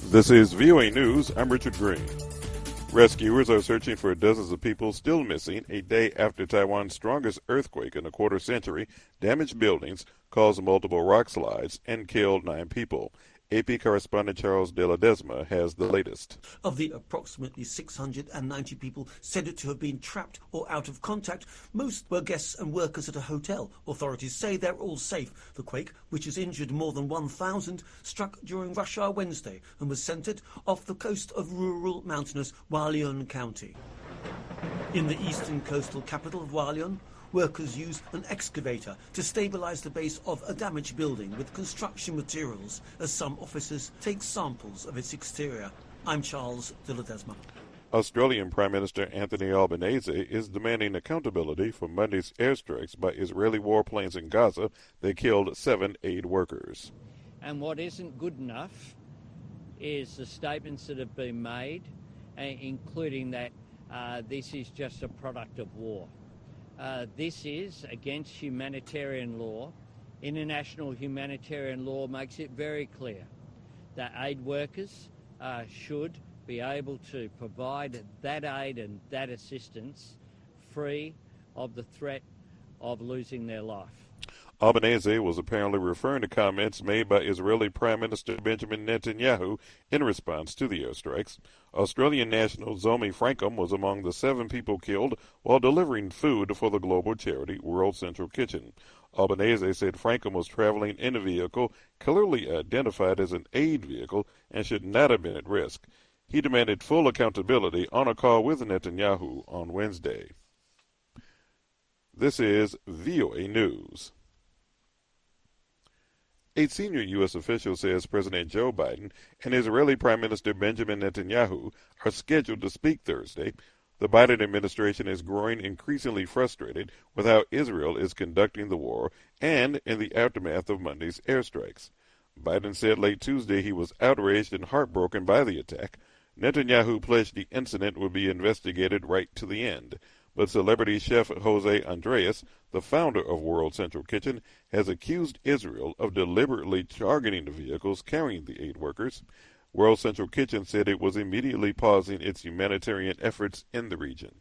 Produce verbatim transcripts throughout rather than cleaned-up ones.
This is V O A News. I'm Richard Green. Rescuers are searching for dozens of people still missing a day after Taiwan's strongest earthquake in a quarter century damaged buildings, caused multiple rock slides, and killed nine people. A P correspondent Charles De La Desma has the latest. Of the approximately six hundred ninety people said to have been trapped or out of contact, most were guests and workers at a hotel. Authorities say they're all safe. The quake, which has injured more than one thousand, struck during rush hour Wednesday and was centered off the coast of rural mountainous Hualien County. In the eastern coastal capital of Hualien, workers use an excavator to stabilize the base of a damaged building with construction materials as some officers take samples of its exterior. I'm Charles De La Desma. Australian Prime Minister Anthony Albanese is demanding accountability for Monday's airstrikes by Israeli warplanes in Gaza that killed seven aid workers. And what isn't good enough is the statements that have been made, including that uh, this is just a product of war. Uh, this is against humanitarian law. International humanitarian law makes it very clear that aid workers uh, should be able to provide that aid and that assistance free of the threat of losing their life. Albanese was apparently referring to comments made by Israeli Prime Minister Benjamin Netanyahu in response to the airstrikes. Australian national Zomi Frankham was among the seven people killed while delivering food for the global charity World Central Kitchen. Albanese said Frankham was traveling in a vehicle clearly identified as an aid vehicle and should not have been at risk. He demanded full accountability on a call with Netanyahu on Wednesday. This is V O A News. A senior U S official says President Joe Biden and Israeli Prime Minister Benjamin Netanyahu are scheduled to speak Thursday. The Biden administration is growing increasingly frustrated with how Israel is conducting the war and in the aftermath of Monday's airstrikes. Biden said late Tuesday he was outraged and heartbroken by the attack. Netanyahu pledged the incident would be investigated right to the end. But celebrity chef Jose Andres, the founder of World Central Kitchen, has accused Israel of deliberately targeting the vehicles carrying the aid workers. World Central Kitchen said it was immediately pausing its humanitarian efforts in the region.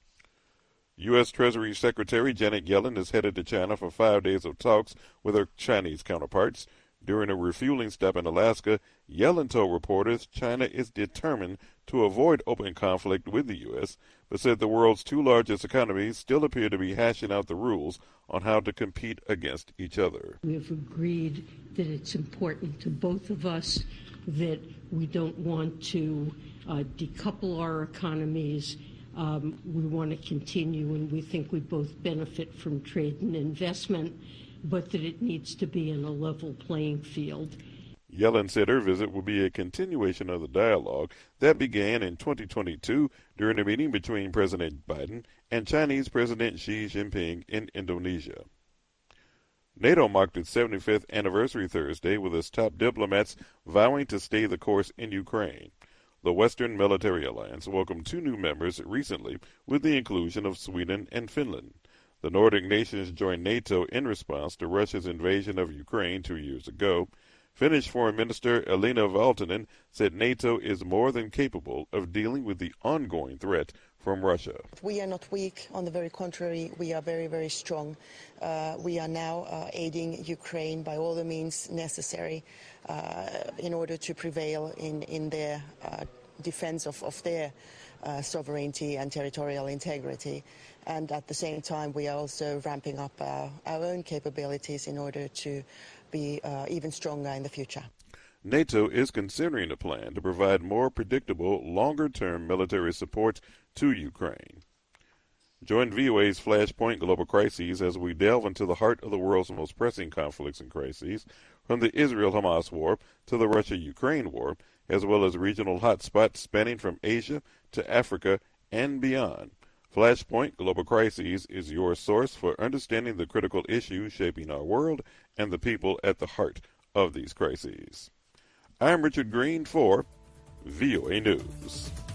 U S Treasury Secretary Janet Yellen is headed to China for five days of talks with her Chinese counterparts. During a refueling stop in Alaska, Yellen told reporters China is determined to avoid open conflict with the U S, but said the world's two largest economies still appear to be hashing out the rules on how to compete against each other. We have agreed that it's important to both of us that we don't want to uh, decouple our economies. Um, we want to continue, and we think we both benefit from trade and investment, but that it needs to be in a level playing field. Yellen said her visit will be a continuation of the dialogue that began in twenty twenty-two during a meeting between President Biden and Chinese President Xi Jinping in Indonesia. NATO marked its seventy-fifth anniversary Thursday with its top diplomats vowing to stay the course in Ukraine. The Western Military Alliance welcomed two new members recently with the inclusion of Sweden and Finland. The Nordic nations joined NATO in response to Russia's invasion of Ukraine two years ago. Finnish Foreign Minister Elina Valtonen said NATO is more than capable of dealing with the ongoing threat from Russia. We are not weak. On the very contrary, we are very, very strong. Uh, we are now uh, aiding Ukraine by all the means necessary uh, in order to prevail in, in their uh, defense of, of their uh, sovereignty and territorial integrity. And at the same time, we are also ramping up our, our own capabilities in order to be uh, even stronger in the future. NATO is considering a plan to provide more predictable, longer-term military support to Ukraine. Join V O A's Flashpoint Global Crises as we delve into the heart of the world's most pressing conflicts and crises, from the Israel-Hamas war to the Russia-Ukraine war, as well as regional hotspots spanning from Asia to Africa and beyond. Flashpoint Global Crises is your source for understanding the critical issues shaping our world and the people at the heart of these crises. I'm Richard Green for V O A News.